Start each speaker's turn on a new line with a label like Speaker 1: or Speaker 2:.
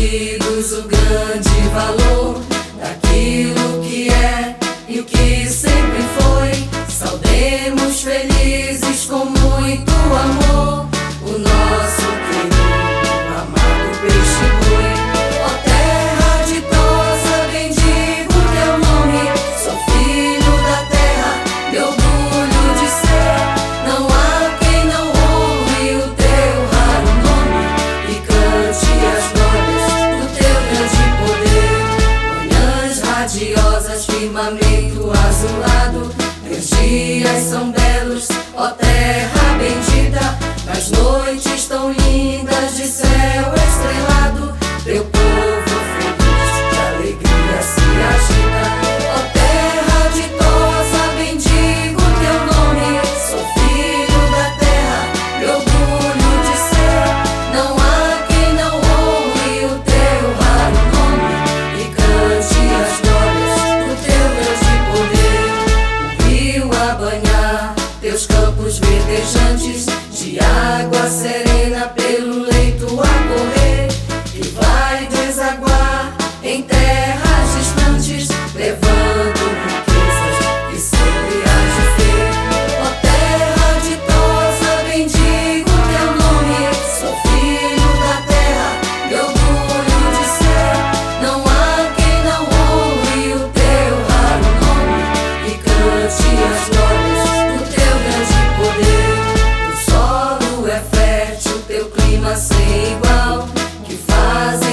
Speaker 1: entendidos o grande valor daquilo que é e o que sempre foi. Saudemos felizes com muito amor o nosso querido, amado peixe-boi. Ó terra ditosa, bendigo teu nome. Sou filho da terra, meu orgulho de ser. Não há quem não honre o teu raro nome e cante as glórias do teu grande poder. Manhãs radiosas, firmamento azulado, teus dias são belos, ó terra bendita. Nas noites tão lindas de céu estrelado, teu povo feliz de alegria se agita. Ó terra ditosa, bendigo teu nome. Sou filho da terra, meu orgulho de ser. Não há quem não honre o teu raro nome e cante as glórias do teu grande poder. O rio a banhar teus campos verdejantes, de água serena pelo leito a correr, que vai desaguar em terras distantes, levando riquezas que sempre há de ter. Ó terra ditosa, bendigo teu nome. Sou filho da terra, meu orgulho de ser. Não há quem não honre o teu raro nome e cante as glórias do teu grande poder. O solo é fértil, teu clima sem igual, que faz